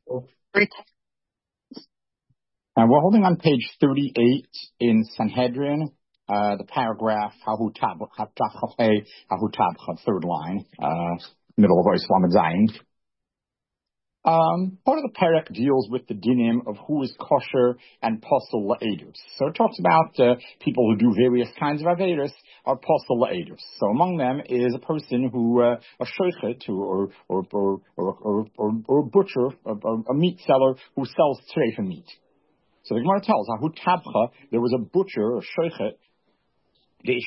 Great. And we're holding on page 38 in Sanhedrin, the paragraph Hahu Tabcha, third line, middle of Islamic Zayin. Part of the parak deals with the dinim of who is kosher and posel la'edus. So it talks about people who do various kinds of avedus are posel la'edus. So among them is a person who a shoichet or a butcher, a meat seller who sells treifa meat. So the Gemara tells Hahu Tabcha, there was a butcher, a shoichet. It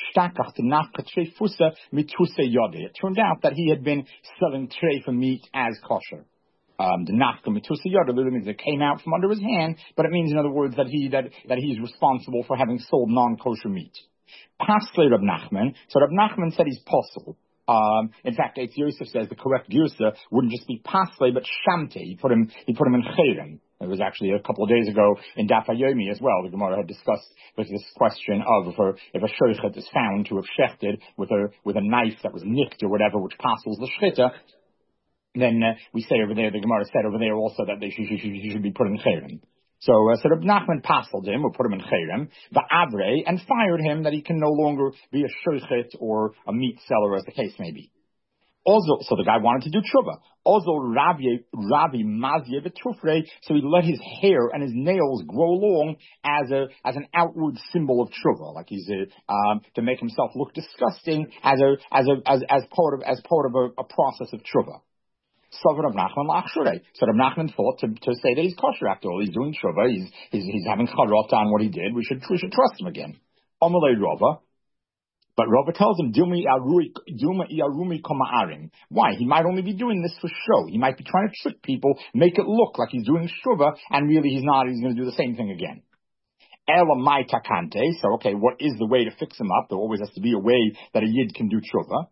turned out that he had been selling treifa meat as kosher. The nafka mitusa yada literally means it came out from under his hand, but it means, in other words, that he's responsible for having sold non-kosher meat. Paslei Rab Nachman. So Rab Nachman said he's possible. In fact, Eitz Yosef says the correct girsa wouldn't just be paslei, but shamte. He put him in chayrim. It was actually a couple of days ago in Daf Yomi as well. The Gemara had discussed with this question of if a shoichet is found to have shechted with a knife that was nicked or whatever, which passes the shchita. Then we say over there, the Gemara said over there also that she should be put in chayrim. So Reb Nachman passled him, or put him in chayrim, va'avre, and fired him that he can no longer be a shoichet or a meat seller, as the case may be. Also, so the guy wanted to do tshuva. Also, Rabbi Mazye v'tufrei, so he let his hair and his nails grow long as an outward symbol of tshuva, like he's to make himself look disgusting as part of a process of tshuva. So Rab Nachman lachshure. So Rab Nachman thought to say that he's kosher after all. He's doing tshuva. He's having charot on what he did. We should trust him again. Amalei Rava. But Rava tells him, Duma iarumi kama'arim. Why? He might only be doing this for show. He might be trying to trick people, make it look like he's doing tshuva, and really he's not. He's going to do the same thing again. Ela mai takante. So, okay, what is the way to fix him up? There always has to be a way that a yid can do tshuva.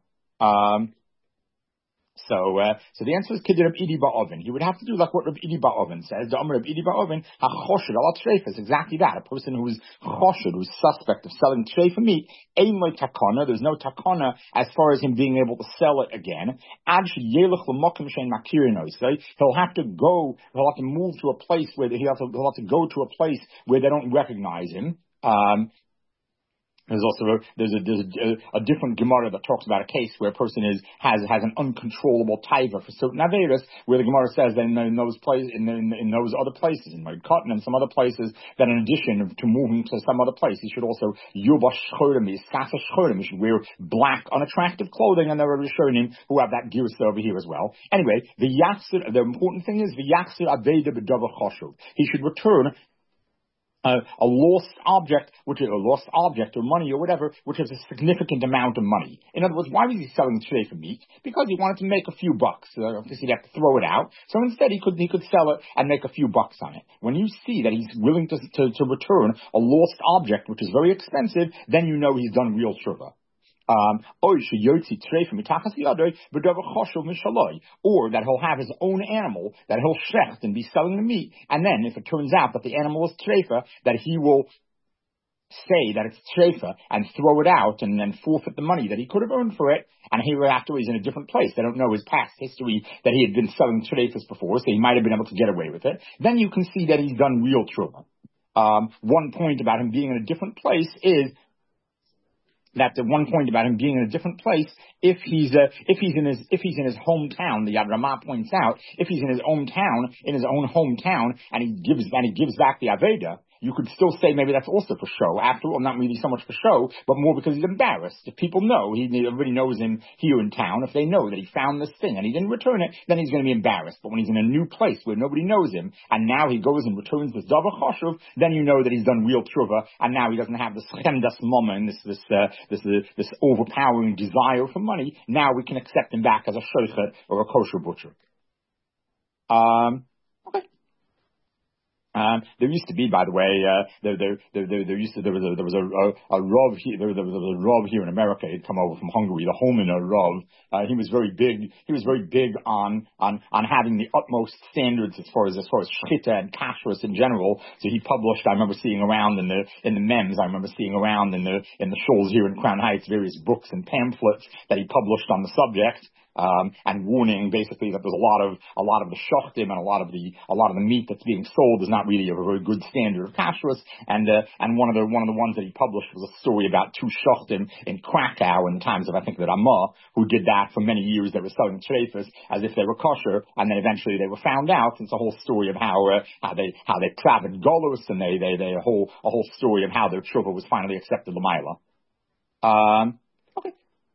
So the answer is Kid Reb Idi Ba'oven. He would have to do like what Reb Idi Ba'oven says. The Reb Idi Ba'oven, ha-choshed ala treifas. Exactly that. A person who is choshed, who is suspect of selling treifa meat, ein lo takana. There's no takana as far as him being able to sell it again. Ad sheyelech l'mokim shein makirin osei. He'll have to move to a place where he'll have to go to a place where they don't recognize him. There's also a different Gemara that talks about a case where a person has an uncontrollable taiva for certain averos, where the Gemara says that in those places, in those other places, in Cotton and some other places, that in addition to moving to some other place, he should also yubash chorim, he should wear black, unattractive clothing, and there are Rishonim who have that girsa over here as well. Anyway, the important thing is the yachsir aveda b'dava choshuv. He should return a lost object or money or whatever, which is a significant amount of money. In other words, why was he selling treifa meat? Because he wanted to make a few bucks. Because he'd have to throw it out. So instead, he could sell it and make a few bucks on it. When you see that he's willing to return a lost object, which is very expensive, then you know he's done real tshuva. Or that he'll have his own animal that he'll shecht and be selling the meat, and then if it turns out that the animal is treifa, that he will say that it's treifa and throw it out and then forfeit the money that he could have earned for it, and hereafter he's in a different place. They don't know his past history that he had been selling treifas before, so he might have been able to get away with it. Then you can see that he's done real tshuva. One point about him being in a different place is that the one point about him being in a different place, if he's in his hometown, the Yad Ramah points out, if he's in his own hometown, and he gives back the Aveda, you could still say maybe that's also for show. After all, not really so much for show, but more because he's embarrassed. If people know, everybody knows him here in town, if they know that he found this thing and he didn't return it, then he's going to be embarrassed. But when he's in a new place where nobody knows him, and now he goes and returns this davar chashuv, then you know that he's done real tshuva, and now he doesn't have this chemdas mama and this overpowering desire for money. Now we can accept him back as a shoichet or a kosher butcher. Okay. There used to be, by the way, there was a Rav here. There was a Rav here in America. He'd come over from Hungary. The Holman Rav. He was very big. He was very big on having the utmost standards as far as shchita and kashrus in general. So he published. I remember seeing around in the mems. I remember seeing around in the shoals here in Crown Heights various books and pamphlets that he published on the subject. and warning basically that there's a lot of the shachtim and a lot of the meat that's being sold is not really of a very good standard of kashrus. And one of the ones that he published was a story about two shachtim in Krakow in the times of, I think, the Ramah, who did that for many years. They were selling treifas as if they were kosher, and then eventually they were found out. It's a whole story of how they traveled Golos, and they a whole story of how their tshuva was finally accepted l'mayla. Okay.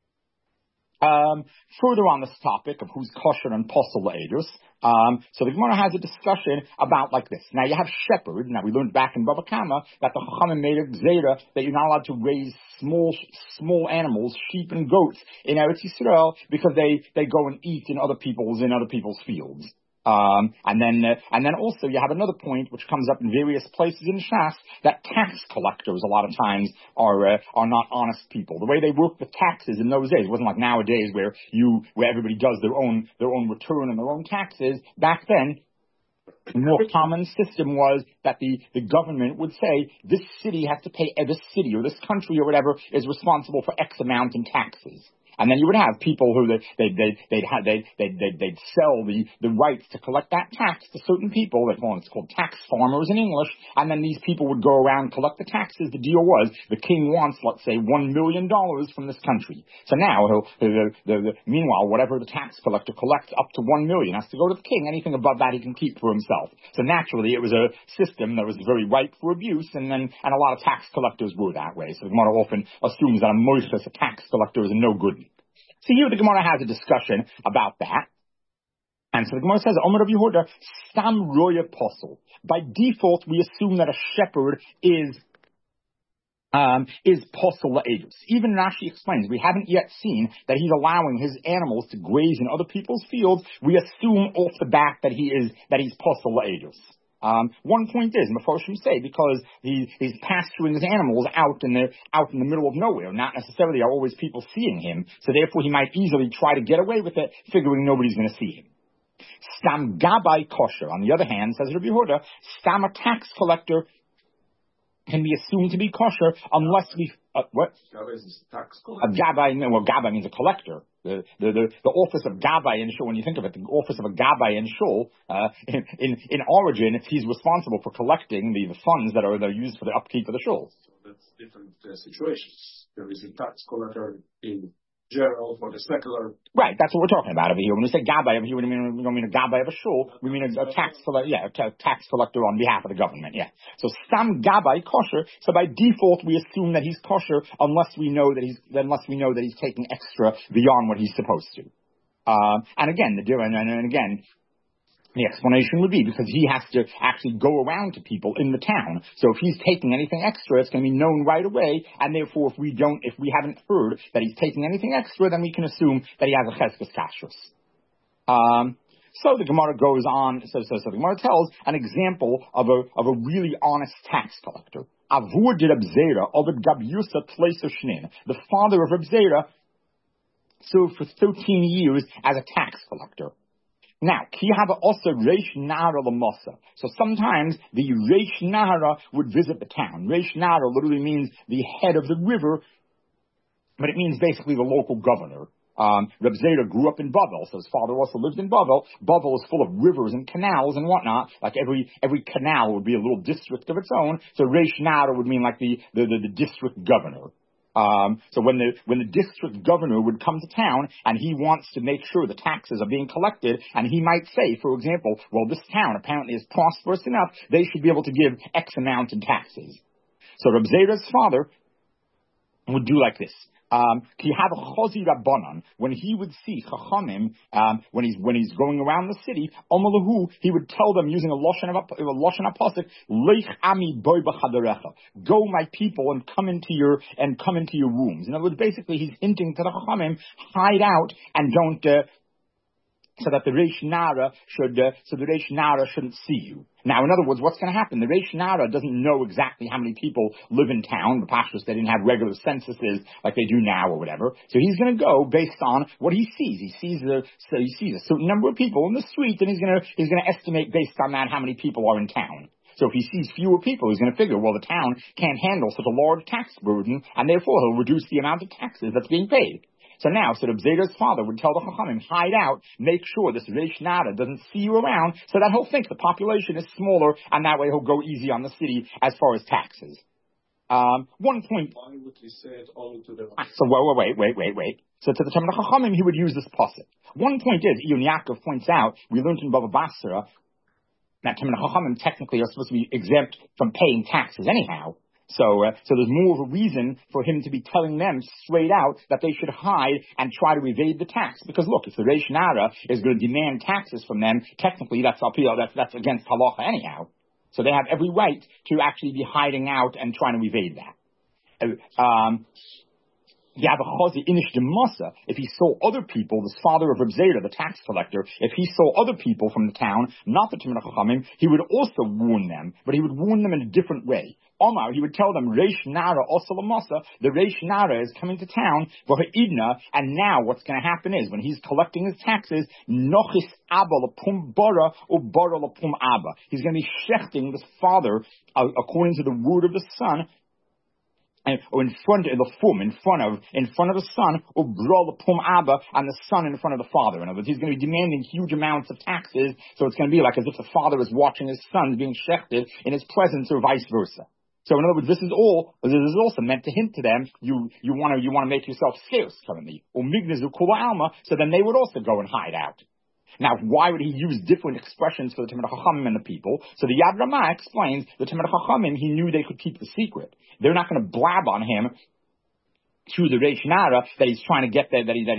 Further on this topic of who's kosher and posel la'edus, so the Gemara has a discussion about like this. Now you have shepherd. Now we learned back in Bava Kama that the Chachamim made a gzeira that you're not allowed to raise small animals, sheep and goats in Eretz Yisrael because they go and eat in other people's fields. And then also you have another point which comes up in various places in Shas that tax collectors a lot of times are not honest people. The way they worked with taxes in those days, it wasn't like nowadays where everybody does their own return and their own taxes. Back then, the more common system was that the government would say this city has to pay, this city or this country or whatever is responsible for X amount in taxes. And then you would have people who they'd sell the rights to collect that tax to certain people. It's called tax farmers in English. And then these people would go around and collect the taxes. The deal was the king wants, let's say, $1 million from this country. So now meanwhile, whatever the tax collector collects up to $1 million has to go to the king. Anything above that he can keep for himself. So naturally, it was a system that was very ripe for abuse. And a lot of tax collectors were that way. So the Gemara often assumes that a moishas, a tax collector, is a no good. So here the Gemara has a discussion about that. And so the Gemara says, Omer Rabbi Yehuda, Stam Roya Posel. By default, we assume that a shepherd is Posel La'edus. Even Rashi explains, we haven't yet seen that he's allowing his animals to graze in other people's fields. We assume off the bat that he's Posel La'edus. One point is, Mefarshim say, because he's pasturing his animals out in the middle of nowhere. Not necessarily are always people seeing him, so therefore he might easily try to get away with it, figuring nobody's going to see him. Stam Gabai kosher, on the other hand, says Rabbi Yehuda, Stam a tax collector can be assumed to be kosher unless we what? Gabai is a tax collector. Gabai means a collector. The office of Gabai in Shul, when you think of it, the office of a Gabai in Shul, in origin, he's responsible for collecting the funds that are used for the upkeep of the Shul. So that's different situations. There is a tax collector in general for the secular. Right, that's what we're talking about over here. When we say Gabai over here, we don't mean a Gabai of a Shul, we mean a tax collector, a tax collector on behalf of the government, yeah. So Stam Gabai kosher, so by default we assume that he's kosher unless we know that he's taking extra beyond what he's supposed to. And again, the explanation would be because he has to actually go around to people in the town. So if he's taking anything extra, it's going to be known right away. And therefore, if we haven't heard that he's taking anything extra, then we can assume that he has a cheskes kashrus. So the Gemara goes on. So the Gemara tells an example of a really honest tax collector. Avur de Reb Zera Obed Gab Yusa Tleiser Shnin. The father of Reb Zera served for 13 years as a tax collector. Now, ki hava also Reish Nahara Lamosa. So sometimes the Reish Nahara would visit the town. Reish Nahara literally means the head of the river, but it means basically the local governor. Reb Zera grew up in Bavel, so his father also lived in Bavel. Bavel is full of rivers and canals and whatnot. Like every canal would be a little district of its own. So Reish Nahara would mean like the district governor. So when the district governor would come to town and he wants to make sure the taxes are being collected, and he might say, for example, well, this town apparently is prosperous enough, they should be able to give X amount in taxes. So Reb Zera's father would do like this. Ki have a chozi rabbanan, when he would see chachamim, when he's going around the city, omalahu, he would tell them using a lashon pasuk, leich ami boy b'chadarecha, go my people and come into your rooms. In other words, basically he's hinting to the chachamim, hide out and don't. So that the Reish Nahara shouldn't see you. Now, in other words, what's going to happen? The Reish Nahara doesn't know exactly how many people live in town. The Pashtus, they didn't have regular censuses like they do now or whatever. So he's going to go based on what he sees. He sees a certain number of people in the street, and he's going to estimate based on that how many people are in town. So if he sees fewer people, he's going to figure, well, the town can't handle such a large tax burden, and therefore he'll reduce the amount of taxes that's being paid. So now, so Reb Zera's father would tell the Chachamim, hide out, make sure this Reish Nara doesn't see you around, so that he'll think the population is smaller, and that way he'll go easy on the city as far as taxes. One point. Why would he say it only to the... So wait. So to the Talmid Chachamim, he would use this pasuk. One point is, Iyun Yaakov points out, we learned in Bava Basra, that Talmid Chachamim technically are supposed to be exempt from paying taxes anyhow. So there's more of a reason for him to be telling them straight out that they should hide and try to evade the tax. Because look, if the Reish Nara is going to demand taxes from them, technically that's against halacha anyhow. So they have every right to actually be hiding out and trying to evade that. If he saw other people, the father of Reb Zera, the tax collector, if he saw other people from the town, not the Talmid Chachamim, he would also warn them, but he would warn them in a different way. Omar, he would tell them, Reish Nara Osalamasa, the Reish Nara is coming to town, V'ha'idna, and now what's going to happen is, when he's collecting his taxes, Nochis Abba Lapum Bara or Bara Lapum Abba. He's going to be shechting this father, according to the word of the son, or in front of the son, or bra pum abba, and the son in front of the father. In other words, he's going to be demanding huge amounts of taxes, so it's going to be like as if the father is watching his son being shechted in his presence, or vice versa. So in other words, this is also meant to hint to them, you want to make yourself scarce currently, or mignazu kula alma, so then they would also go and hide out. Now, why would he use different expressions for the Talmid Chachamim and the people? So the Yad Ramah explains the Talmid Chachamim, he knew they could keep the secret. They're not going to blab on him through the Reish Nara that he's trying to get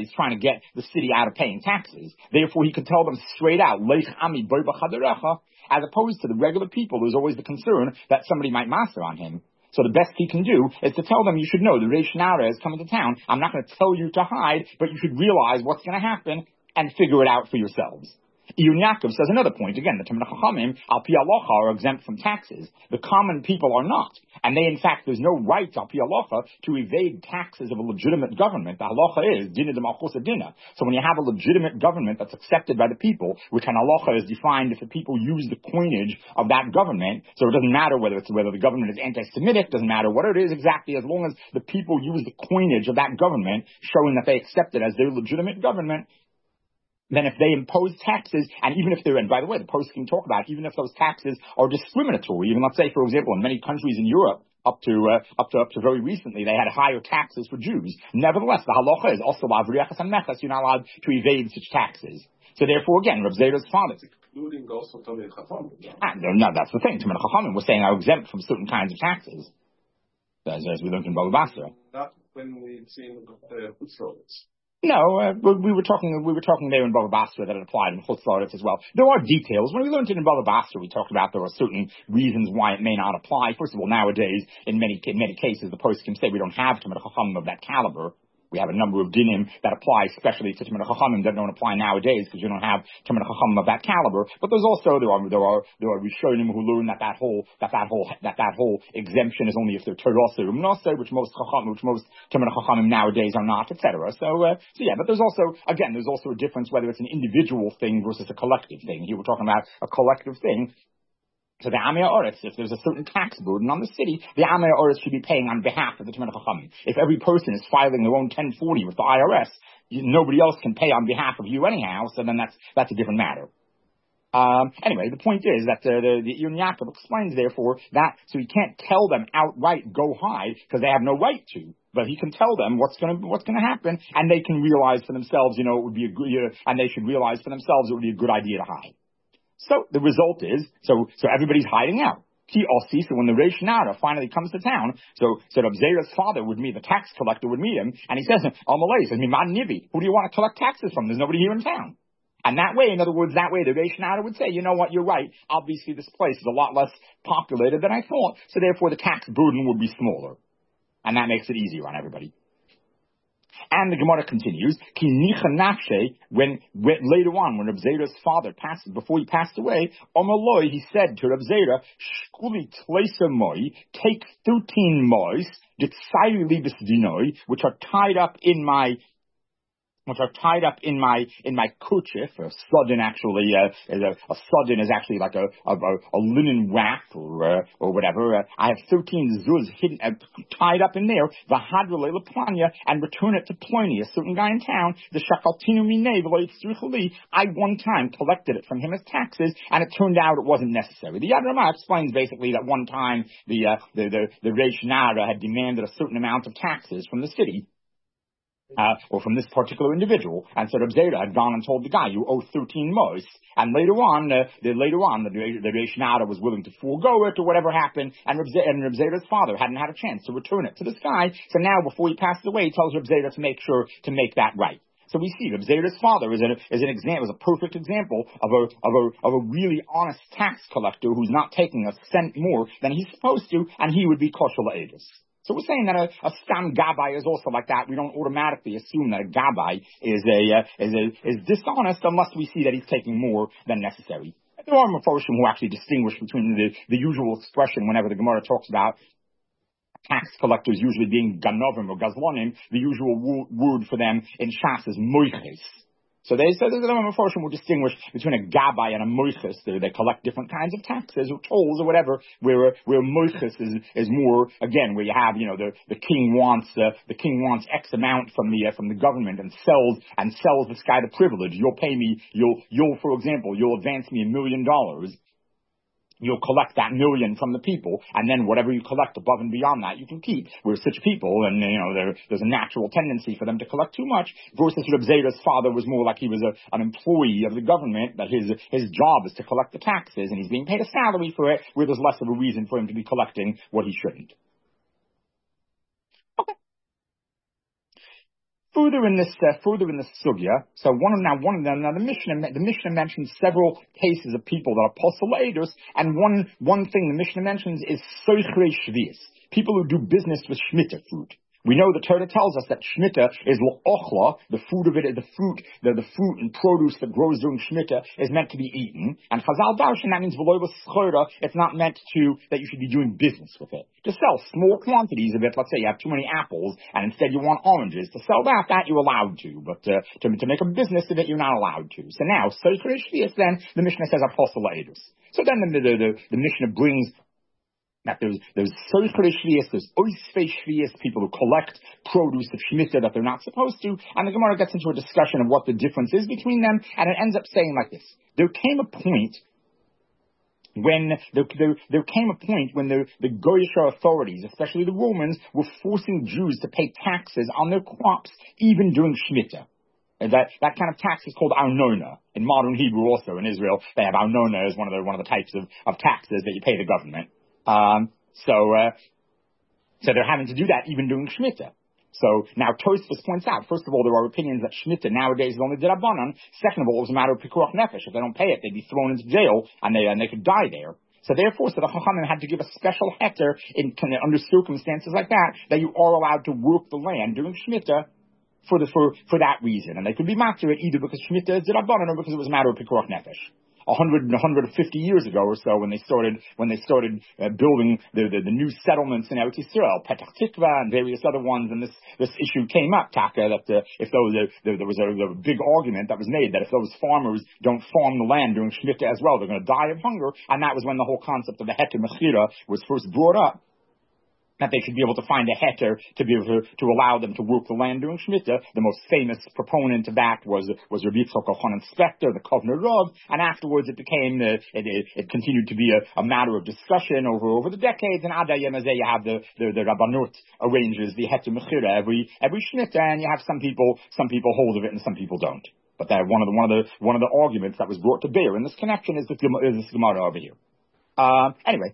the city out of paying taxes. Therefore, he could tell them straight out, Leich Ami Boi B'Chaderecha, as opposed to the regular people. There's always the concern that somebody might master on him. So the best he can do is to tell them, you should know the Reish Nara is coming to town. I'm not going to tell you to hide, but you should realize what's going to happen and figure it out for yourselves. Iyun Yaakov says another point. Again, the Talmid Chachamim, al pi halacha, are exempt from taxes. The common people are not. And they, in fact, there's no right, al pi halacha, to evade taxes of a legitimate government. The halacha is, dina de malchus dina. So when you have a legitimate government that's accepted by the people, which an halacha is defined if the people use the coinage of that government, so it doesn't matter whether the government is anti-Semitic, doesn't matter what it is exactly, as long as the people use the coinage of that government, showing that they accept it as their legitimate government, then if they impose taxes, and even if and by the way, the post can talk about, even if those taxes are discriminatory, even let's say, for example, in many countries in Europe, up to very recently, they had higher taxes for Jews. Nevertheless, the halacha is also l'avriachas and mechas, you're not allowed to evade such taxes. So therefore, again, Reb Zera's father. Including also Talmid Chachamim. No, that's the thing. Talmid Chachamim was saying are exempt from certain kinds of taxes, as we learned in Bava Basra. Not when we've seen the Hutzrolis. No, we were talking there in Bava Basra that it applied in Chutz La'aretz as well. There are details. When we learned it in Bava Basra, we talked about there are certain reasons why it may not apply. First of all, nowadays, in many cases, the post can say we don't have Talmid Chachamim of that caliber. We have a number of dinim that apply especially to Talmid Chachamim that don't apply nowadays because you don't have Talmid Chachamim of that caliber. But there are Rishonim who learn that whole exemption is only if they're Terasa Umnasa, which most Talmid Chachamim nowadays are not, etc. So yeah, but there's also a difference whether it's an individual thing versus a collective thing. Here we're talking about a collective thing. So the Amei Ha'aretz, if there's a certain tax burden on the city, the Amei Ha'aretz should be paying on behalf of the Talmid Chachamim. If every person is filing their own 1040 with the IRS, nobody else can pay on behalf of you anyhow, so then that's a different matter. Anyway, the point is that the Iyun Yaakov explains, therefore, that, so he can't tell them outright, go hide, because they have no right to. But he can tell them what's going to happen, and they can realize for themselves, it would be a good, and they should realize for themselves it would be a good idea to hide. So the result is, so everybody's hiding out. So when the Reish Nara finally comes to town, so Reb Zera's father would meet, the tax collector would meet him, and he says, Amalei, he says, Miman Nibi, who do you want to collect taxes from? There's nobody here in town. And that way, in other words, the Reish Nara would say, you know what, you're right. Obviously this place is a lot less populated than I thought, so therefore the tax burden would be smaller. And that makes it easier on everybody. And the Gemara continues, Ki nicha nafshe, when later on, when Reb Zera's father before he passed away, Omaloi, he said to Reb Zera, Shkuli tleisa moi, take 13 mois, which are tied up in my which are tied up in my kerchief. A sudden actually, a sudden is actually like a linen wrap or whatever. I have 13 zuz hidden, tied up in there. V'hadra le'leplanya, and return it to Pliny, a certain guy in town. The shakaltinu minei v'lo yitzrichu. I one time collected it from him as taxes, and it turned out it wasn't necessary. The Yad Ramah explains basically that one time the Reish Nara had demanded a certain amount of taxes from the city. Or from this particular individual, and so Reb Zera had gone and told the guy, you owe 13 mos, and later on, the Reish Nara was willing to forego it, or whatever happened, and Reb Zera's father hadn't had a chance to return it to this guy, so now before he passes away, he tells Reb Zera to make sure to make that right. So we see Reb Zera's father is an example, is a perfect example of a really honest tax collector who's not taking a cent more than he's supposed to, and he would be kosher la'edus. So we're saying that a stam gabbai is also like that. We don't automatically assume that a gabbai is dishonest unless we see that he's taking more than necessary. There are Mefarshim who actually distinguish between the usual expression whenever the Gemara talks about tax collectors usually being ganovim or gazlonim. The usual word for them in Shas is moiches. So the Mefarshim will distinguish between a gabbai and a moiches. They collect different kinds of taxes or tolls or whatever. Where moiches is more, again, where you have, the king wants X amount from the government and sells this guy the privilege. You'll pay me. For example, you'll advance me $1 million. You'll collect that million from the people, and then whatever you collect above and beyond that, you can keep. We're such people, and there's a natural tendency for them to collect too much. Versus Reb Zera's father was more like he was an employee of the government, that his job is to collect the taxes, and he's being paid a salary for it, where there's less of a reason for him to be collecting what he shouldn't. Okay. Further in this sugya, so one of them. Now the Mishnah mentions several cases of people that are posel edus, and one thing the Mishnah mentions is soichrei shvius, people who do business with shmita fruit. We know the Torah tells us that shmita is l'ochla, the food of it, the fruit and produce that grows during shmita is meant to be eaten. And chazal darshan, that means v'lo b'schora, it's not meant that you should be doing business with it. To sell small quantities of it, let's say you have too many apples and instead you want oranges, to sell that you're allowed to, but to make a business of it, you're not allowed to. So now, soicher shvius, then the Mishnah says apostle edus. So then the Mishnah brings that there's soicher shvius, there's oisfei shvius, people who collect produce of shemitah that they're not supposed to, and the Gemara gets into a discussion of what the difference is between them, and it ends up saying like this: there came a point when the Goyish authorities, especially the Romans, were forcing Jews to pay taxes on their crops even during shemitah. That kind of tax is called arnona. In modern Hebrew, also in Israel, they have arnona as one of the types of taxes that you pay the government. So they're having to do that even during Shemitah. So now Tosfos points out, first of all, there are opinions that Shemitah nowadays is only d'Rabbanan. Second of all, it was a matter of pikuach nefesh. If they don't pay it, they'd be thrown into jail and they could die there. So therefore, the Chachamim had to give a special heter under circumstances like that you are allowed to work the land during Shemitah for that reason. And they could be matter it either because Shemitah is d'Rabbanan or because it was a matter of pikuach nefesh. 150 years ago or so, when they started building the new settlements in Eretz Yisrael, Petach Tikva and various other ones, and this issue came up, Taka, that if there was a big argument that was made that if those farmers don't farm the land during Shemitah as well, they're going to die of hunger, and that was when the whole concept of the heter mechira was first brought up, that they should be able to find a heter to be able to allow them to work the land during Shemitah. The most famous proponent of that was Rabbi Yitzchak Elchanan Spector, the Kovner Rav, and afterwards it continued to be a matter of discussion over the decades, and Ad Hayom Hazeh you have the Rabbanut arranges the heter mechira every Shemitah, and you have some people hold of it and some people don't. But that one of the arguments that was brought to bear in this connection is this Gemara over here. Anyway.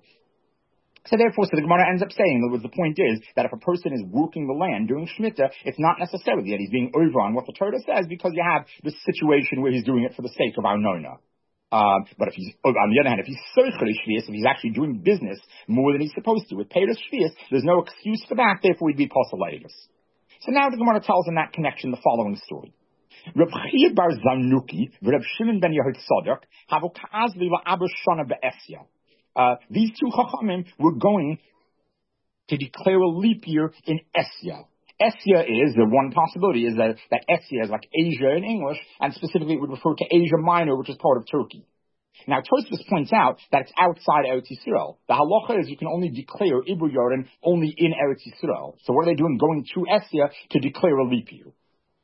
So therefore, the Gemara ends up saying that the point is that if a person is working the land during Shemitah, it's not necessarily that he's being over on what the Torah says, because you have this situation where he's doing it for the sake of arnona. But if he's, on the other hand, if he's soicher shvius, if he's actually doing business more than he's supposed to with peiros shvius, there's no excuse for that. Therefore, he'd be posel edus. So now the Gemara tells in that connection the following story. Reb Chia bar Zanuki, Reb Shimon ben Yehotzadok, have ukazli la'aber shana be'esya. These two Chachamim were going to declare a leap year in Esya. Esya is, the one possibility is that Esya is like Asia in English, and specifically it would refer to Asia Minor, which is part of Turkey. Now, Tosfos points out that it's outside Eretz Yisrael. The halacha is you can only declare Ibur Yarden only in Eretz Yisrael. So what are they doing? Going to Esya to declare a leap year.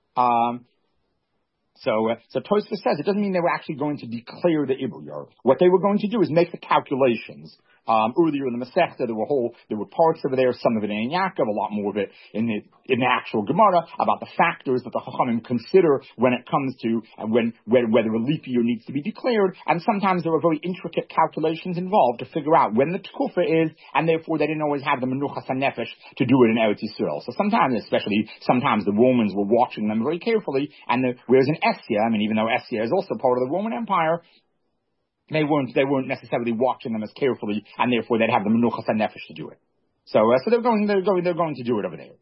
So Tosfos says it doesn't mean they were actually going to declare the Ibur Yard. What they were going to do is make the calculations. Earlier in the Masechta, there were parts over there, some of it in Yaakov, a lot more of it in the actual Gemara, about the factors that the Chachamim consider when it comes to whether a leap year needs to be declared, and sometimes there are very intricate calculations involved to figure out when the Tkufa is, and therefore they didn't always have the Menuchas HaNefesh to do it in Eretz Yisrael. So sometimes the Romans were watching them very carefully, whereas in Esya, even though Esya is also part of the Roman Empire, they weren't necessarily watching them as carefully, and therefore they'd have the Menuchas HaNefesh to do it. So they're going to do it over there.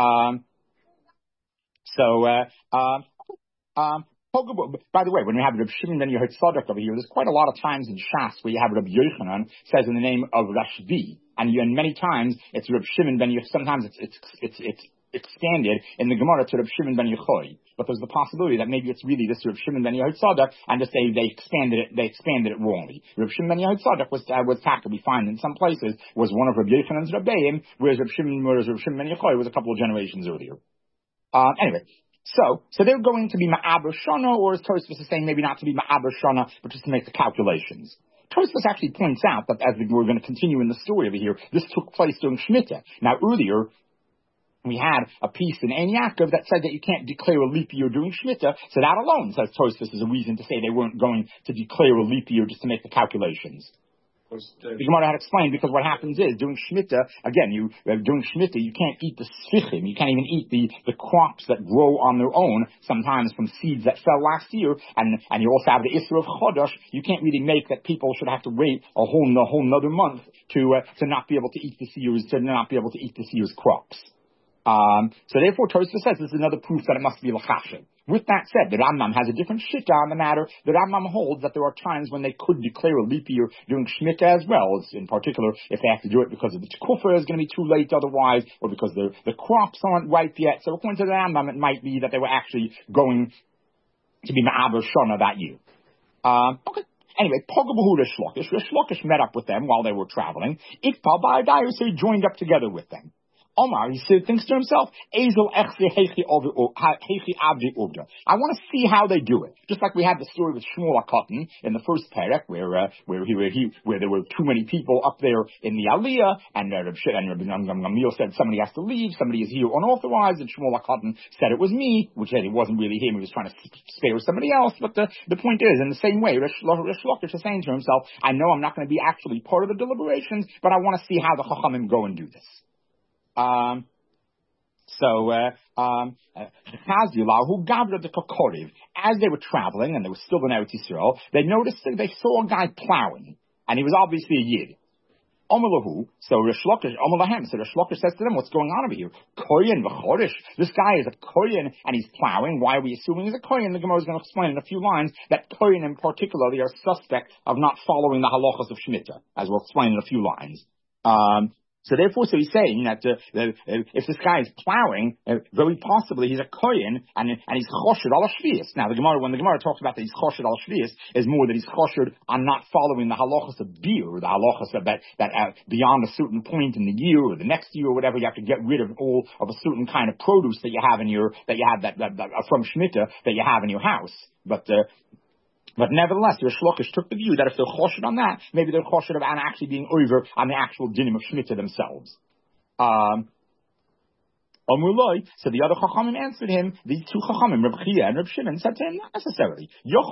By the way, when we have Reb Shimon ben Yehotzadok over here, there's quite a lot of times in Shas where you have Reb Yochanan says in the name of Rashbi, and many times it's Reb Shimon ben Yehotzadok. Sometimes it's expanded in the Gemara to Reb Shimon ben Yochai, but there's the possibility that maybe it's really this Reb Shimon ben Yehotzadok, and just they expanded it wrongly. Reb Shimon ben Yehotzadok was Taka, we find in some places, was one of Reb Yochanan's Rebbeim, whereas Reb Shimon ben Yochai was a couple of generations earlier. Anyway, so they're going to be Ma'aber Shana, or as Tosfos is saying, maybe not to be Ma'aber Shana, but just to make the calculations. Tosfos actually points out that as we're going to continue in the story over here, this took place during Shemitah. Now earlier, we had a piece in Ein Yaakov that said that you can't declare a leap year during Shemitah, so that alone, says Tosfos, is a reason to say they weren't going to declare a leap year just to make the calculations. The Gemara had explained, because what happens is, during Shemitah, again, you can't eat the sfichim, you can't even eat the crops that grow on their own, sometimes from seeds that fell last year, and you also have the Isra of Chodesh. You can't really make that people should have to wait a whole another month to not be able to eat this year's crops. So therefore, Tosfos says this is another proof that it must be l'chashem. With that said, the Rambam has a different shita on the matter. The Rambam holds that there are times when they could declare a leap year during Shemitah as well. In particular, if they have to do it because of the Tekufa is going to be too late otherwise, or because the crops aren't ripe yet. So according to the Rambam, it might be that they were actually going to be Ma'aber Shana that year. Okay. Anyway, Pogabahu Rish Lakish. Rish Lakish met up with them while they were traveling. Ikpa Ba'adai, so he joined up together with them. Omar, he thinks to himself, I want to see how they do it. Just like we had the story with Shmuel HaKatan in the first parak, where there were too many people up there in the Aliyah, and Gamliel said somebody has to leave, somebody is here unauthorized, and Shmuel HaKatan said it was me, which it wasn't really him, he was trying to spare somebody else. But the point is, in the same way, Rish Lakish is saying to himself, I know I'm not going to be actually part of the deliberations, but I want to see how the Chachamim go and do this. As they were traveling, and they were still in Eretz Yisrael, they noticed that they saw a guy plowing, and he was obviously a Yid. So Rish Lakish says to them, what's going on over here? Koyen v'chorish. This guy is a Koyen, and he's plowing. Why are we assuming he's a Koyen? The Gemara is going to explain in a few lines that Koyen in particular, they are suspect of not following the halachas of Shemitah, as we'll explain in a few lines. So he's saying that if this guy is plowing, very possibly he's a kohen and he's choshed al shvius. Now when the Gemara talks about that he's choshed al shvius, is more that he's choshed on not following the halachas of beer, or the halachas of that beyond a certain point in the year or the next year or whatever, you have to get rid of all of a certain kind of produce that you have from Shemitah that you have in your house. But nevertheless, Rish Lakish took the view that if they're choshed on that, maybe they're choshed on actually being over on the actual dinim of Shemitah themselves. So the other Chachamim answered him, these two Chachamim, Reb Chia and Reb Shimon, said to him, not necessarily.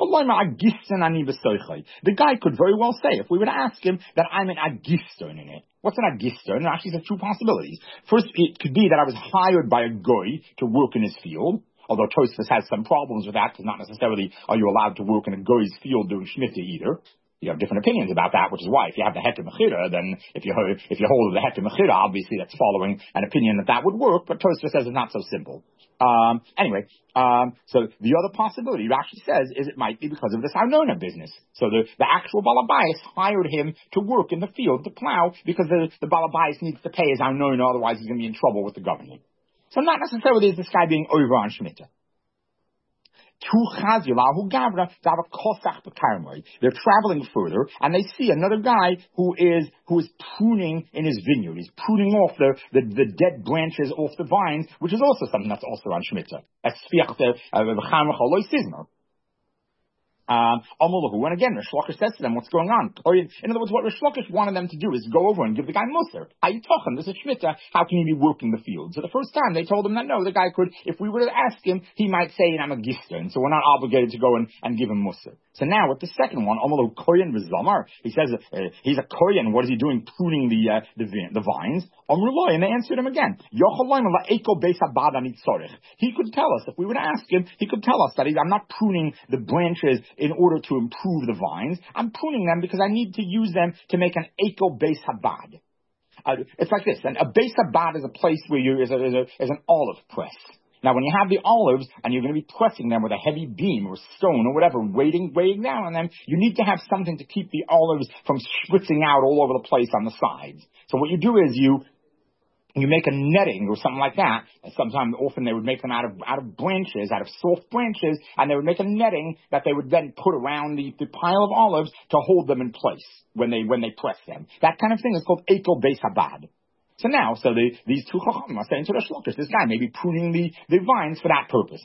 The guy could very well say, if we were to ask him, that I'm an agiston in it. What's an agiston? And actually, there's two possibilities. First, it could be that I was hired by a goy to work in his field. Although Tosfos has some problems with that, because not necessarily are you allowed to work in a goy's field during Shemitah either. You have different opinions about that, which is why if you have the Heter Mechira, then if you hold the Heter Mechira, obviously that's following an opinion that would work, but Tosfos says it's not so simple. So the other possibility, Rashi says, is it might be because of this Arnona business. So the actual Balabais hired him to work in the field to plow, because the Balabais needs to pay his Arnona, otherwise he's going to be in trouble with the government. So not necessarily is this guy being over on Shemitah. They're traveling further, and they see another guy who is pruning in his vineyard. He's pruning off the dead branches off the vines, which is also something that's also on Shemitah. And again, Rish Lakish says to them, what's going on? In other words, what Rish Lakish wanted them to do is go over and give the guy Musar. This is Shemitah. How can you be working the field? So the first time they told him that no, the guy could, if we were to ask him, he might say, I'm a Gistan, so we're not obligated to go and give him Musar. So now with the second one, Amalu Koyen V'Zamar, he says he's a Koyen. What is he doing? Pruning the vines. And they answered him again. He could tell us, if we were to ask him, he could tell us that I'm not pruning the branches in order to improve the vines. I'm pruning them because I need to use them to make an Eko Beis Habad. It's like this. And a Beis Habad is a place where is an olive press. Now, when you have the olives and you're going to be pressing them with a heavy beam or stone or whatever, weighing down on them, you need to have something to keep the olives from spritzing out all over the place on the sides. So what you do is you make a netting or something like that. Often they would make them out of branches, out of soft branches, and they would make a netting that they would then put around the pile of olives to hold them in place when they press them. That kind of thing is called Eko Beis Habad. So now, these two Chachamim are saying to the Shlokish, this guy may be pruning the vines for that purpose.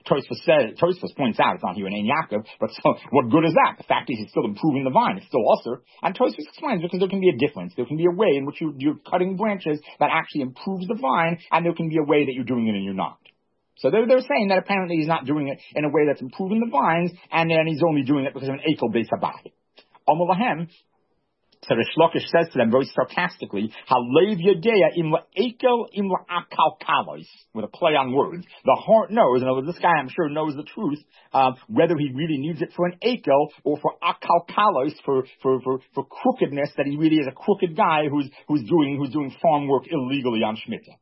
Tosfos points out, it's not here in Ein Yaakov, but so, what good is that? The fact is he's still improving the vine, it's still usher. And Tosfos explains because there can be a difference. There can be a way in which you're cutting branches that actually improves the vine, and there can be a way that you're doing it and you're not. So they're saying that apparently he's not doing it in a way that's improving the vines, and then he's only doing it because of an Eikel Beis Habad. Amalahem. So Rish Lakish says to them very sarcastically, "Halev Yodea imla Eikel imla Akal Kalos," with a play on words. The heart knows, in other words, this guy I'm sure knows the truth, whether he really needs it for an Eikel or for Akal Kalos, for crookedness, that he really is a crooked guy who's doing farm work illegally on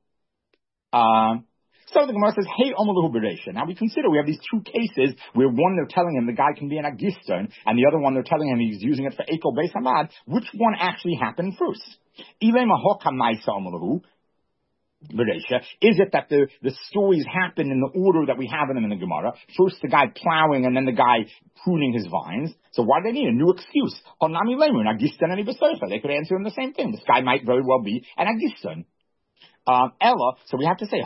Shemitah. So the Gemara says, hey, Omaluhu Bereisha. Now we consider we have these two cases where one they're telling him the guy can be an Agiston, and the other one they're telling him he's using it for Ekel Beis Hamad. Which one actually happened first? Ilay Mahokam Maisa Omaluhu Bereisha. Is it that the stories happen in the order that we have them in the Gemara? First the guy plowing and then the guy pruning his vines. So why do they need a new excuse? Honami Lemun, Agiston and Ibasofa. They could answer him the same thing. This guy might very well be an Agiston. Ella, so we have to say,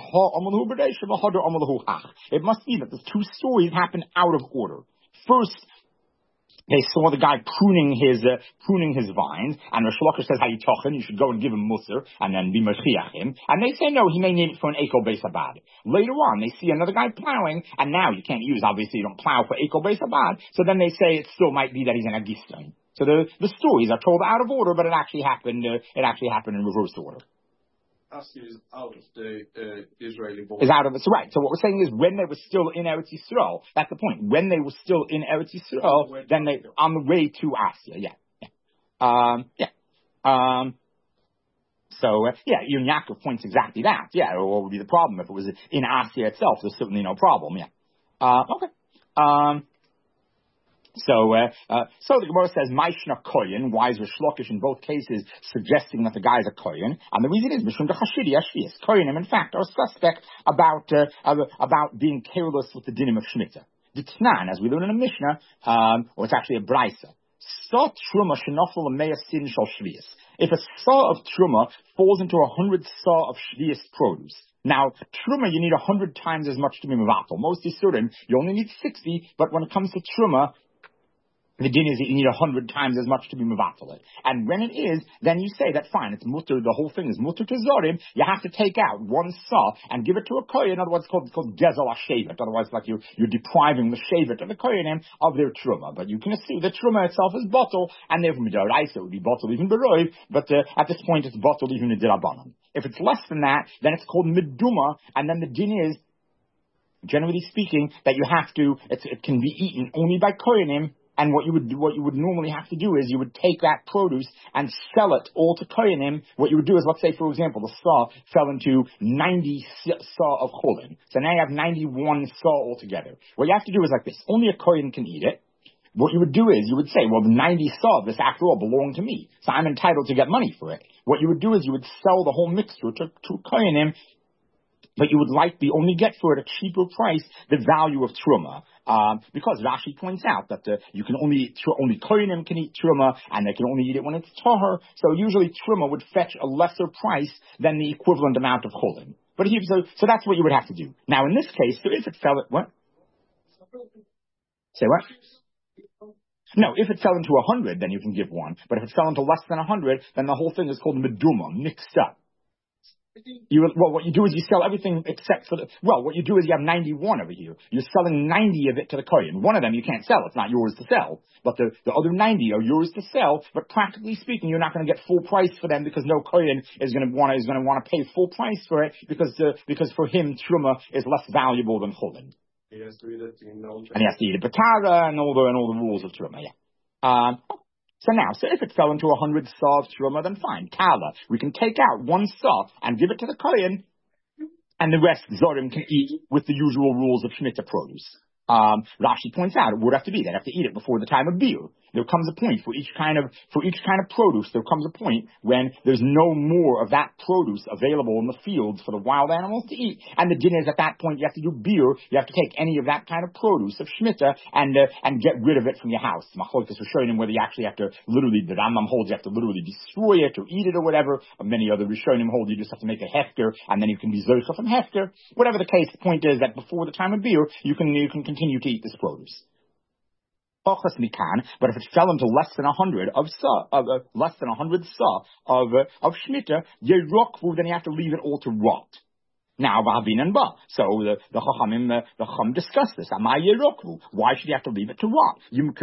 it must be that the two stories happen out of order. First, they saw the guy pruning his vines, and Rish Lakish says, you should go and give him Musar, and then be Mashiach him. And they say, no, he may need it for an Eko Beis Habad. Later on, they see another guy plowing, and now you can't use, obviously, you don't plow for Eko Beis Habad, so then they say it still might be that he's an Agiston. So the stories are told out of order, but it actually happened in reverse order. Asir is out of the Israeli border. Is out of it, so right. So what we're saying is when they were still in Eretz Yisrael, that's the point. When they were still in Eretz Yisrael, then they on the way to Asir. So Ibn Yaakov points exactly that. Yeah, what would be the problem if it was in Asir itself? There's certainly no problem. Yeah. Okay. So the Gemara says, Maishna Koyen, why is Rish Lakish in both cases suggesting that the guy is a Koyen? And the reason is, Mishum Dechashidi Ashvias. Koyenim, in fact, are suspect about being careless with the dinim of Shemitah. D'Tnan, as we learn in a Mishnah, or it's actually a Braisa. Sa Truma Shenofel Ameya Sin Shal Shvias. If a saw of Truma falls into 100 saw of Shvias produce, now, Truma, you need 100 times as much to be Mevatel. Most Yisurim, you only need 60, but when it comes to Truma, the din is that you need 100 times as much to be mevatel it. And when it is, then you say that fine, it's mutter, the whole thing is mutter to zorim, you have to take out one saw and give it to a kohen, otherwise it's called gezel ha-shevet, otherwise like you're depriving the shevet of the kohenim of their truma. But you can assume the truma itself is bottle, and therefore midaraisa it would be bottle even beroiv, but at this point it's bottle even midirabanan. If it's less than that, then it's called meduma, and then the din is, generally speaking, that you have to, it can be eaten only by kohenim. And what you would normally have to do is you would take that produce and sell it all to kohenim. What you would do is, let's say, for example, the saw fell into 90 saw of cholin. So now you have 91 saw altogether. What you have to do is like this. Only a kohen can eat it. What you would do is you would say, well, the 90 saw of this, after all, belong to me. So I'm entitled to get money for it. What you would do is you would sell the whole mixture to kohenim but you would likely only get for it a cheaper price the value of truma. Because Rashi points out that you can only kohenim can eat truma, and they can only eat it when it's tahor. So usually truma would fetch a lesser price than the equivalent amount of cholim. But so that's what you would have to do. Now in this case, so if it fell at what? Say what? No, if it fell into 100, then you can give one. But if it fell into less than 100, then the whole thing is called meduma, mixed up. What you do is you sell everything except for what you do is you have 91 over here. You're selling 90 of it to the kohen. One of them you can't sell. It's not yours to sell. But the other 90 are yours to sell. But practically speaking, you're not going to get full price for them because no kohen is going to want to pay full price for it because for him, truma is less valuable than cholim. He has to eat it in and he has to eat it batara and all the rules of truma. Yeah. So if it fell into 100 saw of truma, then fine. Kala, we can take out one saw and give it to the kohen, and the rest zorim can eat with the usual rules of shemitah produce. Rashi points out it would have to be they'd have to eat it before the time of beer. There comes a point for each kind of produce. There comes a point when there's no more of that produce available in the fields for the wild animals to eat, and the din is at that point you have to do beer. You have to take any of that kind of produce of shemitah and get rid of it from your house. Machlokes was showing him whether you actually have to literally. The Rambam holds you have to literally destroy it or eat it or whatever. Many other Rishonim hold you just have to make a hefker and then you can be zoicha from hefker. Whatever the case, the point is that before the time of beer you can continue to eat this produce. But if it fell into less than 100 of shemitah, then you have to leave it all to rot. Now, so the Chacham discussed this. Why should you have to leave it to rot?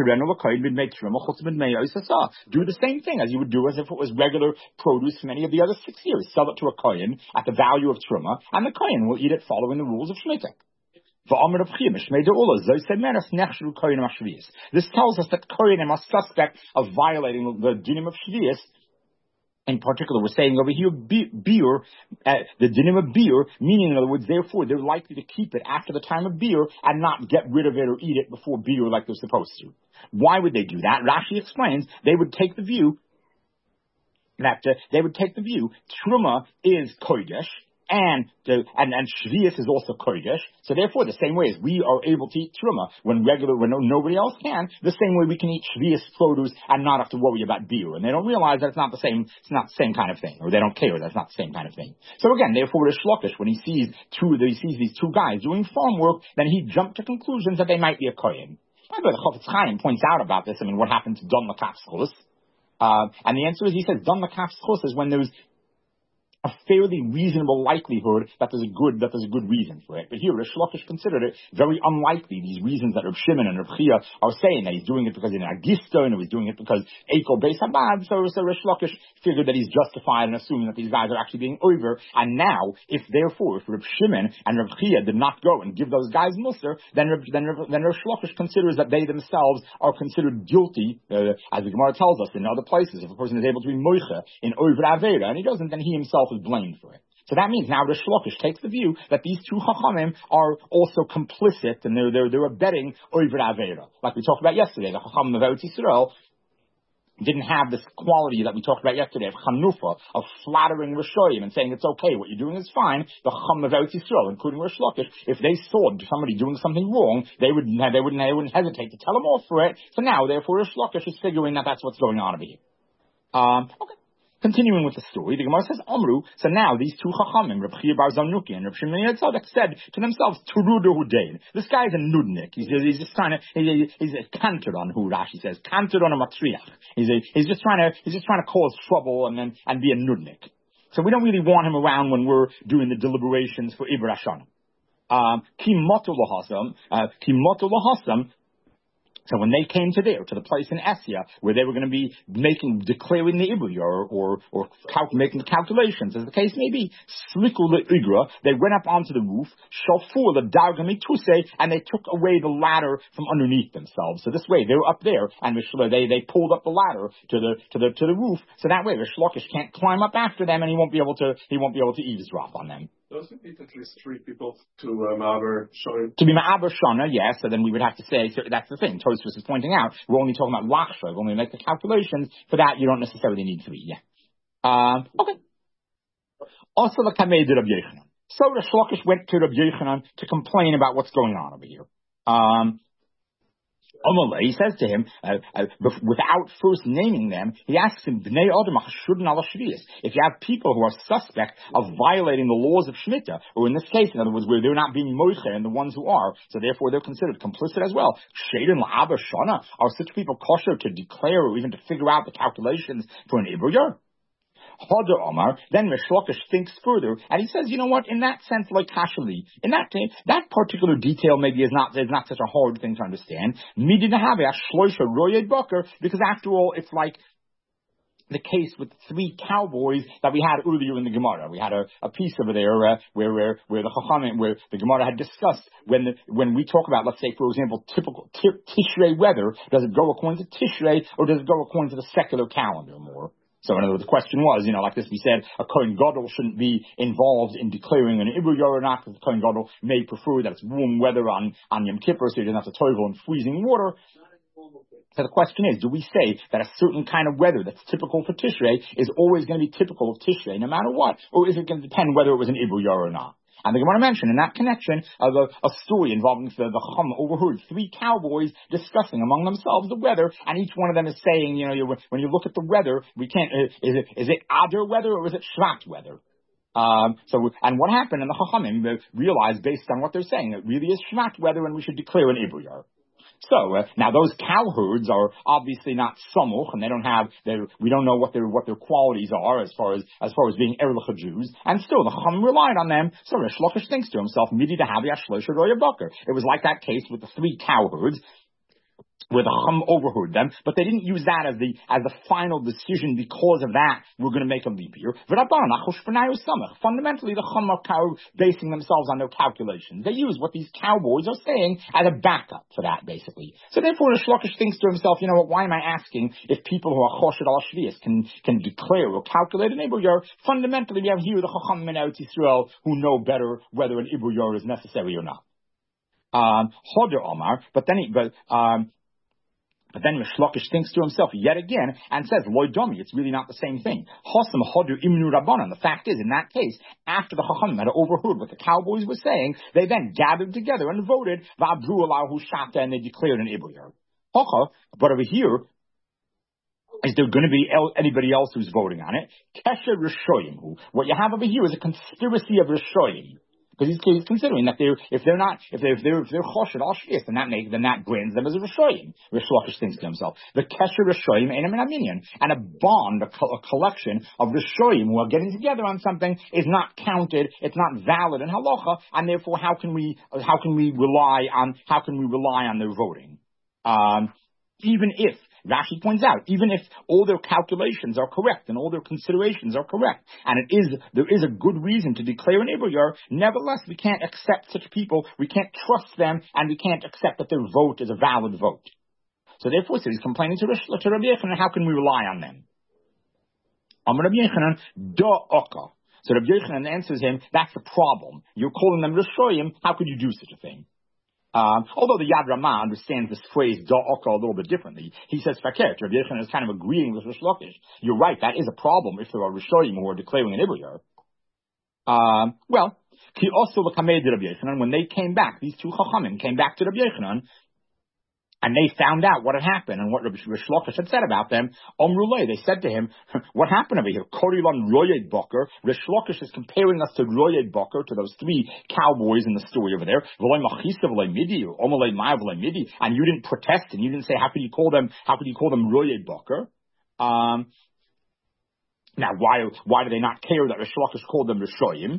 Do the same thing as you would do as if it was regular produce from any of the other 6 years. Sell it to a kohen at the value of truma, and the kohen will eat it following the rules of shemitah. This tells us that kohenim are suspect of violating the dinim of shvius. In particular, we're saying over here, beer, the dinim of beer, meaning in other words, therefore, they're likely to keep it after the time of beer and not get rid of it or eat it before beer like they're supposed to. Why would they do that? Rashi explains they would take the view truma is kodesh, and shvius is also kodesh. So therefore, the same way as we are able to eat truma when nobody else can, the same way we can eat shvius produce and not have to worry about beer. And they don't realize that it's not the same kind of thing, or they don't care that's not the same kind of thing. So again, therefore, Rish Lakish, when he sees these two guys doing farm work, then he jumped to conclusions that they might be a kohen. By the way, the Chofetz Chaim points out about this. What happened to Don Lakaf Schus? And the answer is, he says, Don Lakaf Schus is when there's a fairly reasonable likelihood that there's a good reason for it. But here, Rish Lakish considered it very unlikely, these reasons that Reb Shimon and Reb Chia are saying, that he's doing it because he's an Agisto, and he's doing it because Eiko Beis Habad. So Rish Lakish figured that he's justified in assuming that these guys are actually being over. And now, if Reb Shimon and Reb Chia did not go and give those guys Musar, then Rish Lakish considers that they themselves are considered guilty, as the Gemara tells us in other places. If a person is able to be moicha in over Avera, and he doesn't, then he himself is blamed for it. So that means now Rish Lakish takes the view that these two Chachamim are also complicit and they're abetting over Avera. Like we talked about yesterday, the Chachamim of Eretz Yisrael didn't have this quality that we talked about yesterday of chanufa, of flattering Rishoyim and saying it's okay, what you're doing is fine. The Chacham of Eretz Yisrael, including Rish Lakish, if they saw somebody doing something wrong, they wouldn't hesitate to tell them off for it. So now, therefore, Rish Lakish is figuring that that's what's going on over here. Okay. Continuing with the story, the Gemara says, Amru, so now these two Chachamim, Reb Chia bar Zarnuki and Reb Shimon Yitzchak, said to themselves, Turudu Hudain. This guy is a nudnik. He's just trying to, he's a cantor on who Rashi says, cantor on a matriach. He's just trying to cause trouble and be a nudnik. So we don't really want him around when we're doing the deliberations for Iber Hashanah. Ki motu lahasam, so when they came to the place in Esya, where they were going to be declaring the Ibri, or making the calculations, as the case may be, Sliku the Igra, they went up onto the roof, Shofu the Dargamituse, and they took away the ladder from underneath themselves. So this way, they were up there, and they pulled up the ladder to the roof, so that way Rish Lakish can't climb up after them, and he won't be able to eavesdrop on them. Does it need at least 3 people to Ma'aber Shana? To be Ma'aber Shana, yes. So then we would have to say, so that's the thing. Tosfos is pointing out, we're only talking about Lachshav. When we make the calculations, for that you don't necessarily need 3, yeah. Okay. Also the Kamei de Rabbi Yochanan. So Rish Lakish went to Rabbi Yochanan to complain about what's going on over here. He says to him, without first naming them, he asks him, if you have people who are suspect of violating the laws of Shemitah, or in this case, in other words, where they're not being moiche, and the ones who are, so therefore they're considered complicit as well. Are such people kosher to declare or even to figure out the calculations for an Ibriyar? Hodder Omar, then Rish Lakish thinks further, and he says, you know what, in that sense, like Kashali, in that particular detail maybe is not such a hard thing to understand. Because after all, it's like the case with the 3 cowboys that we had earlier in the Gemara. We had a piece over there where the Chachamim, where the Gemara had discussed when we talk about, let's say, for example, typical Tishrei weather, does it go according to Tishrei or does it go according to the secular calendar more? So in other words, the question was, like this, we said a Kohen Gadol shouldn't be involved in declaring an Ibriyar or not, because the Kohen Gadol may prefer that it's warm weather on Yom Kippur, so he doesn't have to toivel in freezing water. So the question is, do we say that a certain kind of weather that's typical for Tishrei is always going to be typical of Tishrei no matter what, or is it going to depend whether it was an Ibriyar or not? And the Gemara mentioned in that connection of a story involving the Chum overheard 3 cowboys discussing among themselves the weather, and each one of them is saying, when you look at the weather, we can't, is it Adar weather or is it Shvat weather? And what happened? And the Chachamim realized, based on what they're saying, it really is Shvat weather, and we should declare an Ibriyar. So now those cow herds are obviously not samuch, and we don't know what their qualities are as far as being Erlich Jews, and still the Chum relied on them. So Rish Lakish thinks to himself, Midi Dahavi Ashlosh Roya Bucker. It was like that case with the 3 cow herds, where the Chum overheard them, but they didn't use that as the final decision. Because of that, we're going to make a leap year. Fundamentally, the Chum are basing themselves on their calculations. They use what these cowboys are saying as a backup for that, basically. So therefore, Rish Lakish thinks to himself, you know what, why am I asking if people who are Choshed al Shvius can declare or calculate an Ibriyar? Fundamentally, we have here the Chacham in Eretz Yisrael who know better whether an Ibriyar is necessary or not. Hodder Omar, but then Rish Lakish thinks to himself yet again and says, Loi Domi, it's really not the same thing. Chosam Hodu Imnu Rabbanan. The fact is, in that case, after the Chachamim had overheard what the cowboys were saying, they then gathered together and voted, Va'abru Alahu Shata, and they declared an Ibriyar. But over here, is there going to be anybody else who's voting on it? Kesher Rishoyim. What you have over here is a conspiracy of Rishoyim. Because he's considering that if they're choshed al shvius, then that brings them as a rishoyim. Rish Lakish thinks to himself, the kesher rishoyim ain't a minyan, and a bond, a collection of rishoyim who are getting together on something is not counted, it's not valid in halacha, and therefore how can we rely on their voting? Even if Rashi points out, even if all their calculations are correct and all their considerations are correct, and there is a good reason to declare an Ibriyar, nevertheless we can't accept such people, we can't trust them, and we can't accept that their vote is a valid vote. So therefore, he's complaining to Rabbi Yochanan, how can we rely on them? Rabbi Yochanan, da'aka. So Rabbi Yochanan answers him, that's the problem. You're calling them Rishoyim, how could you do such a thing? Although the Yad Ramah understands this phrase da'aka a little bit differently, he says fakert. Rabbi Yochanan is kind of agreeing with Rish Lakish. You're right, that is a problem if there are Rishoyim who are declaring an Ibriyar. Ki also l'kamei de Rabbi Yochanan, when they came back, these 2 Chachamim came back to Rabbi Yochanan, and they found out what had happened and what Rish Lakish had said about them. Omrulei, they said to him, what happened over here? Korilon Royed Boker. Rish Lakish is comparing us to Royed Boker, to those 3 cowboys in the story over there. And you didn't protest and you didn't say, how could you call them Royed Boker? Now, why do they not care that Rish Lakish called them Rishoyim?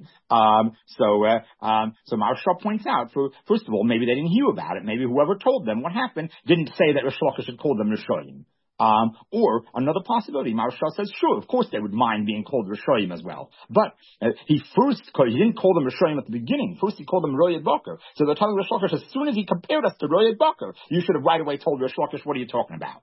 So Maharsha points out, first of all, maybe they didn't hear about it. Maybe whoever told them what happened didn't say that Rish Lakish had called them Rishoyim. Or another possibility, Maharsha says, sure, of course they would mind being called Rishoyim as well. But he didn't call them Rishoyim at the beginning. First he called them Royed Boker. So they're telling Rish Lakish, as soon as he compared us to Royed Boker, you should have right away told Rish Lakish, what are you talking about?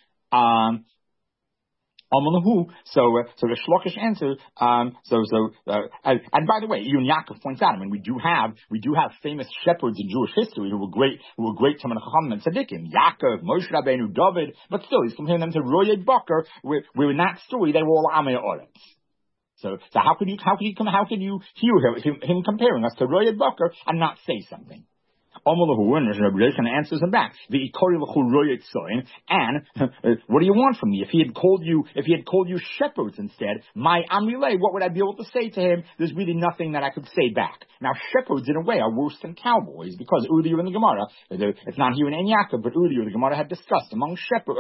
So Rish Lakish answered. And by the way, even Yaakov points out. I mean, we do have famous shepherds in Jewish history who were great Talmid Chacham and Tzaddikim. Yaakov, Moshe Rabbeinu, David. But still, he's comparing them to Royed Boker, where in that story they were all Amei Oretz. So how could you hear him comparing us to Royed Bucker and not say something? Rabbi Yochanan answers him back. And what do you want from me? If he had called you shepherds instead, my Amrilei, what would I be able to say to him? There's really nothing that I could say back. Now, shepherds in a way are worse than cowboys because earlier in the Gemara, it's not here in En Yaakov, but earlier the Gemara had discussed among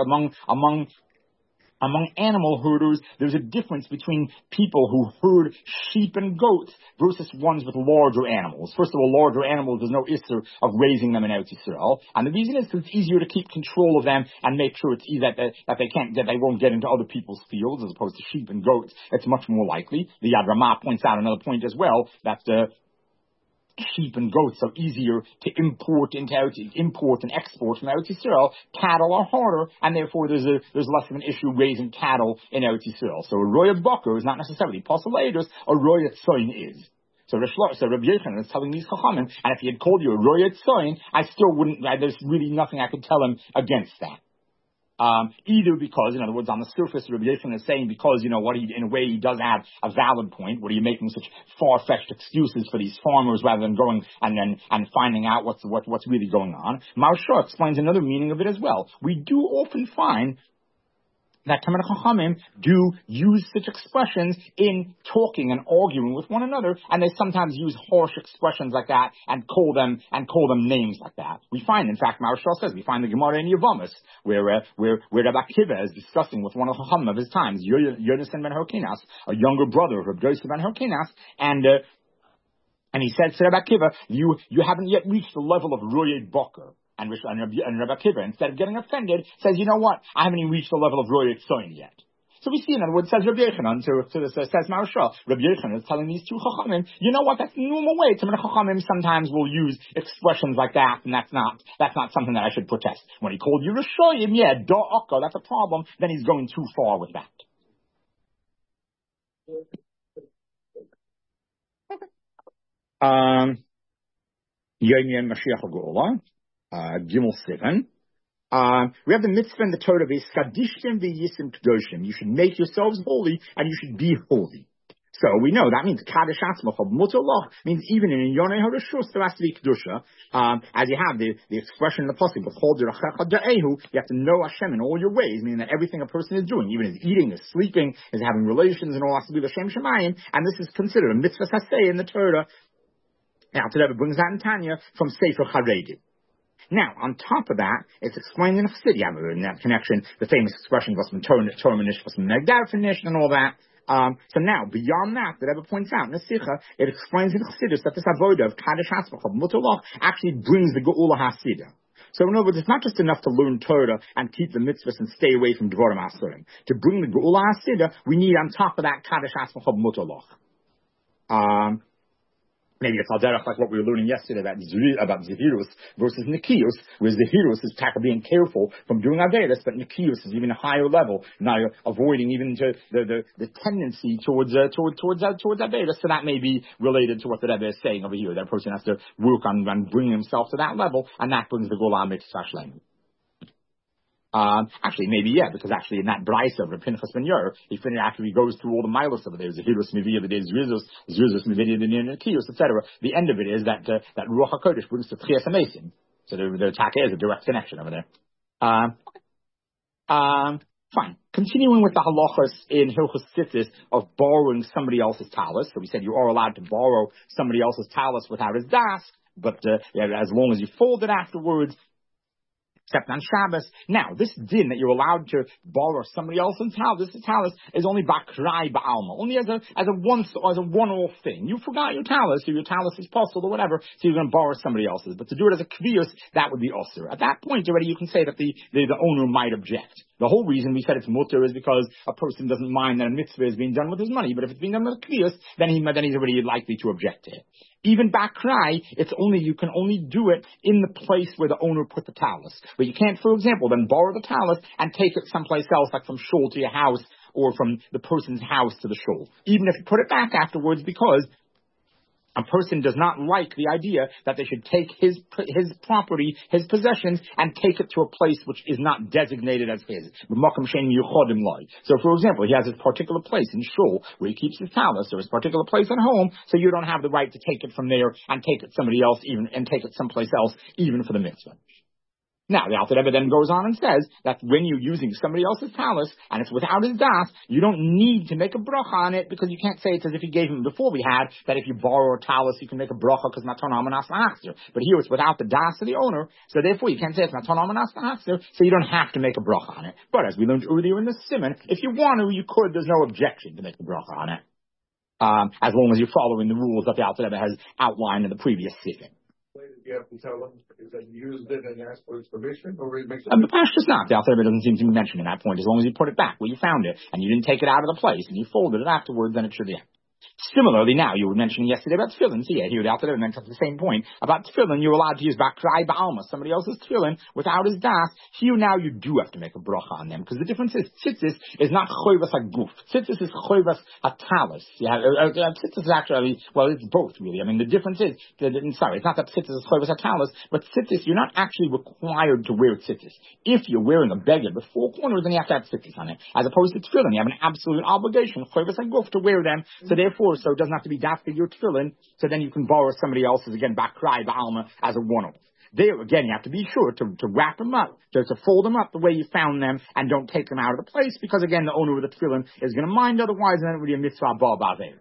animal herders, there's a difference between people who herd sheep and goats versus ones with larger animals. First of all, larger animals, there's no issur of raising them in Eretz Yisrael. And the reason is because it's easier to keep control of them and make sure it's easy that they won't get into other people's fields as opposed to sheep and goats. It's much more likely. The Yad Ramah points out another point as well, that sheep and goats are easier to import and export from Eretz Yisrael. Cattle are harder, and therefore there's less of an issue raising cattle in Eretz Yisrael. So a royat bakar is not necessarily possible edus, a royat soin is. So Rabbi Yochanan is telling these chachamim, and if he had called you a royat soin, I still wouldn't. There's really nothing I could tell him against that. Either because, in other words, on the surface, Rabbi Yochanan is saying because, in a way he does have a valid point. What are you making such far-fetched excuses for these farmers rather than going and finding out what's really going on? Maharsha explains another meaning of it as well. We do often find that Talmidei Chachamim do use such expressions in talking and arguing with one another, and they sometimes use harsh expressions like that and call them names like that. We find, in fact, Maharsha says, we find the Gemara in Yevamos where Rabbi Akiva is discussing with one of the Chachamim of his times, Yonasan ben Hyrcanus, a younger brother of Rabbi Yosef ben Hyrcanus, and he said to Rabbi Akiva, you haven't yet reached the level of Royed Bakar. And Rabbi Akiva, instead of getting offended, says, you know what? I haven't even reached the level of Royat Soin yet. So we see, in other words, says Rabbi Yochanan, says Maharsha, Rabbi Yochanan is telling these two chachamim, you know what? That's the normal way. Talmidei Chachamim sometimes will use expressions like that, and that's not something that I should protest. When he called you Rishoyim, yeah, da'aka, that's a problem. Then he's going too far with that. Yom Mashiach HaGeula. Gimel 7. We have the mitzvah in the Torah, V'eskadishtem v'yisim kedoshim. You should make yourselves holy, and you should be holy. So we know that means Kaddish Atzmacha Mutaloch means even in Yonei Harishus there has to be Kedusha. As you have the expression in the pasuk, you have to know Hashem in all your ways, meaning that everything a person is doing, even his eating, his sleeping, his having relations, and all has to be L'Shem Shemayim, and this is considered a mitzvah saseh in the Torah. Now, today it brings that in Tanya from Sefer Haredi. Now, on top of that, it's explained in Chassidus, in that connection, the famous expression, and all that. So now, beyond that, the Rebbe points out in the Sikha, it explains in Chassidus that this avodah of Kaddish Hasbach, of Mutaloch, actually brings the Geula Hasidah. So in other words, it's not just enough to learn Torah and keep the mitzvahs and stay away from Dvarim Asurim. To bring the Geula Hasidah, we need on top of that Kaddish Hasbach of Mutaloch. Maybe it's al-derech like what we were learning yesterday about Zehirus versus Nikius, where Zehirus is being careful from doing Averis, but Nikius is even a higher level, now you're avoiding even the tendency towards Averis, so that may be related to what the Rebbe is saying over here. That person has to work on bringing himself to that level, and that brings the Gola Mitzvah Shleim. Actually, maybe, yeah, because actually in that Braisa of Pinchas ben Yair, after he goes through all the milos over there, Zehirus Miviyah, the Zrizos Miviyah, the Nikios, etc. The end of it is that Ruach HaKodesh brings to Tchias HaMesim. So the attack is a direct connection over there. Fine. Continuing with the halachas in Hilchos Tzitzis of borrowing somebody else's talis. So we said you are allowed to borrow somebody else's talis without his das, but as long as you fold it afterwards, except on Shabbos. Now, this din that you're allowed to borrow somebody else's talis, this talis is only bakrai ba'alma, only as a one-off thing. You forgot your talis, or your talis is puzzled or whatever, so you're going to borrow somebody else's. But to do it as a kvius, that would be osir. At that point already, you can say that the owner might object. The whole reason we said it's mutter is because a person doesn't mind that a mitzvah is being done with his money, but if it's being done with a kvius, then he's already likely to object to it. Even bakrai, you can only do it in the place where the owner put the talis. But you can't, for example, then borrow the talis and take it someplace else, like from shul to your house, or from the person's house to the shul. Even if you put it back afterwards, because A person does not like the idea that they should take his property, his possessions, and take it to a place which is not designated as his. So, for example, he has his particular place in shul where he keeps his talus, or his particular place at home, so you don't have the right to take it from there and take it somebody else, and take it someplace else, even for the mitzvah. Now, the Alter Rebbe then goes on and says that when you're using somebody else's talus and it's without his das, you don't need to make a bracha on it, because you can't say it's as if he gave him before we had that if you borrow a talus you can make a bracha because maton amanas lahachzir. But here it's without the das of the owner, so therefore you can't say it's maton amanas lahachzir, so you don't have to make a bracha on it. But as we learned earlier in the siman, if you want to, you could. There's no objection to make a bracha on it, as long as you're following the rules that the Alter Rebbe has outlined in the previous siman. You have to tell him that you used it and asked for his permission, or it makes the Pashtus not. The Alter Rebbe doesn't seem to be mentioning that point. As long as you put it back where you found it and you didn't take it out of the place and you folded it afterwards, then it should be. Similarly, now, you were mentioning yesterday about tefillin. So, here the Alter Rebbe mentions the same point about tefillin. You're allowed to use bakrai ba'alma, somebody else's tefillin, without his das. Here now you do have to make a bracha on them, because the difference is tzitzis is not choivas haguf. Tzitzis is choivas hatalis. Tzitzis is actually, well, it's both really. I mean, the difference is, it's not that tzitzis is choivas hatalis, but tzitzis, you're not actually required to wear tzitzis. If you're wearing a beggar with four corners, then you have to have tzitzis on it. As opposed to tefillin, you have an absolute obligation, choivas haguf, to wear them. So therefore, so it doesn't have to be dafka your tefillin, so then you can borrow somebody else's, again, bakrai ba'alma, as a one-off. There, again, you have to be sure to wrap them up, to fold them up the way you found them, and don't take them out of the place, because, again, the owner of the tefillin is going to mind otherwise, and then it would be a mitzvah ba'aveir.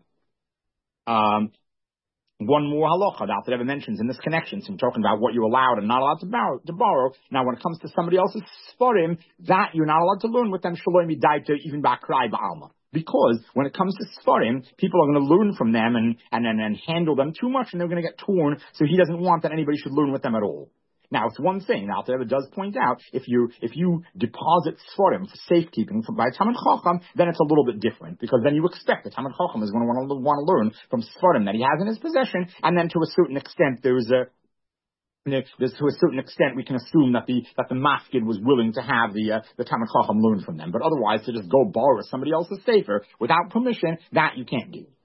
One more halacha that Alter Rebbe mentions in this connection, so we're talking about what you're allowed and not allowed to borrow. Now, when it comes to somebody else's sforim, that you're not allowed to learn with them, shaloi midaita, even bakrai ba'alma. Because when it comes to Sfarim, people are going to learn from them and handle them too much, and they're going to get torn, so he doesn't want that anybody should learn with them at all. Now, it's one thing, the Alter Rebbe does point out, if you deposit Sfarim for safekeeping by Talmid Chacham, then it's a little bit different, because then you expect the Talmid Chacham is going to want to learn from Sfarim that he has in his possession, and then to a certain extent to a certain extent, we can assume that the mafkid was willing to have the Talmid Chacham learn from them. But otherwise, to just go borrow somebody else's sefer without permission, that you can't do.